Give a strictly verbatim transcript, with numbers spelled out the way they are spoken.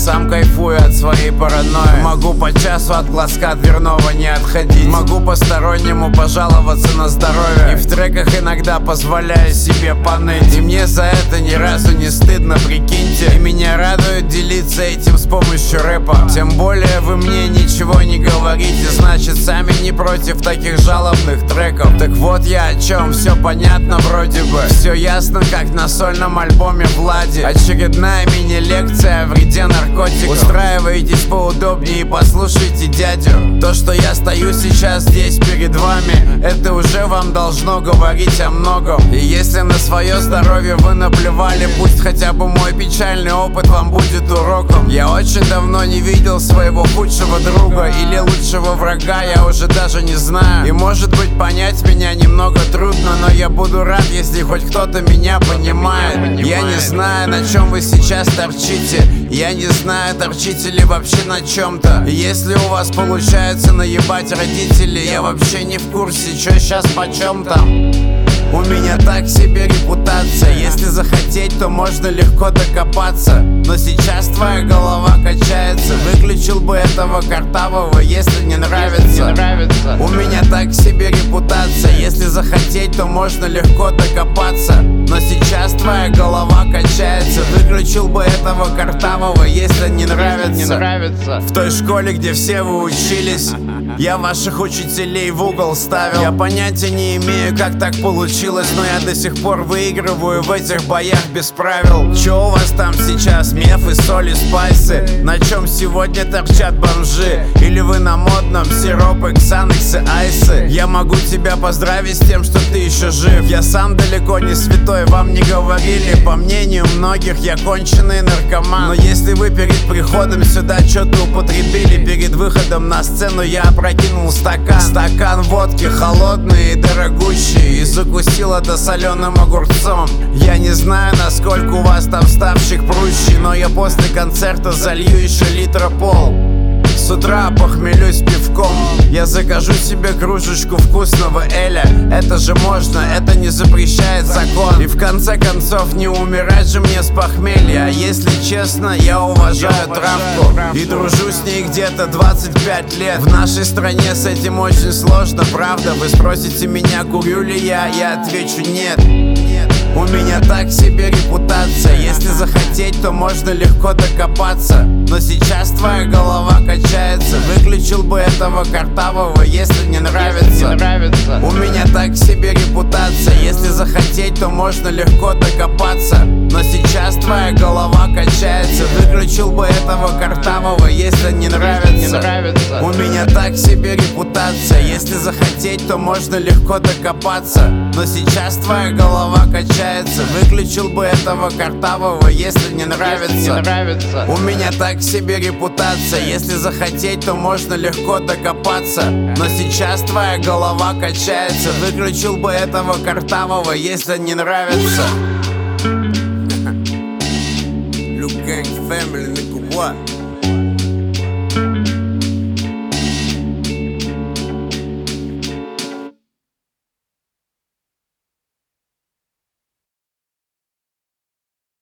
сам кайфую от своей паранойи. Могу по часу от глазка дверного не отходить. Могу постороннему пожаловаться на здоровье. И в треках иногда позволяю себе поныть. И мне за это ни разу не стыдно, прикиньте. И меня радует делиться этим с помощью рэпа. Тем более вы мне ничего не говорите, значит сами не против таких жалобных треков. Так вот я о чем, все понятно вроде бы. Все ясно, как на сольном альбоме Влади. Очередная мини-лекция о вреде наркотиков. Устраивайтесь поудобнее и послушайте дядю. То, что я стою сейчас здесь перед вами, это уже вам должно говорить о многом. И если на свое здоровье вы наплевали, пусть хотя бы мой печальный опыт вам будет уроком. Я очень давно не видел своего худшего друга или лучшего врага, я уже даже не знаю. И может быть понять меня немного трудно, но я буду рад, если хоть кто-то меня понимает. Я не знаю, на чем вы сейчас торчите, я не знаю, торчите ли вообще на чем-то. Если у вас получается наебать родителей, я вообще не в курсе, что сейчас почем там. У меня так себе репутация. Если захотеть, то можно легко докопаться. Но сейчас твоя голова качается. Выключил бы этого картавого, если не нравится. Не нравится. У меня так себе репутация. Если захотеть, то можно легко докопаться. Но сейчас твоя голова качается. Выключил бы этого картавого, если не нравится. Не нравится. В той школе, где все вы учились, я ваших учителей в угол ставил. Я понятия не имею, как так получилось, но я до сих пор выигрываю в этих боях без правил. Чё у вас там сейчас, мефы, соли, спайсы? На чем сегодня торчат бомжи? Или вы на модном сиропы, ксанексы, айсы? Я могу тебя поздравить с тем, что ты еще жив. Я сам далеко не святой, вам не говорили. По мнению многих, я конченый наркоман. Но если вы перед приходом сюда что-то употребили, перед выходом на сцену я опрокинул стакан. Стакан водки холодный и дорогущий, и закусил это соленым огурцом. Я не знаю, насколько у вас там ставщик прущий, но я после концерта залью еще литра пол. С утра похмелюсь пивком, я закажу себе кружечку вкусного эля. Это же можно, это не запрещает закон. И в конце концов не умирать же мне с похмелья. А если честно, я уважаю травку и дружу с ней где-то двадцать пять лет. В нашей стране с этим очень сложно, правда? Вы спросите меня, курю ли я, я отвечу нет. У меня так себе репутация. Если захотеть, то можно легко докопаться. Но сейчас твоя голова качается. Выключил бы этого картавого, если не нравится. Не нравится. У меня так себе репутация. Если захотеть, то можно легко докопаться. Но сейчас твоя голова качается. Выключил бы этого картавого, если не нравится. Не нравится. У меня так себе репутация. Если захотеть, то можно легко докопаться. Но сейчас твоя голова качается. Выключил бы этого картавого, если не нравится. Не нравится. У меня так себе репутация. Если захотеть, то можно легко докопаться. Но сейчас твоя голова качается. Выключил бы этого картавого, если не нравится. Luke Gang Family, nigga, what?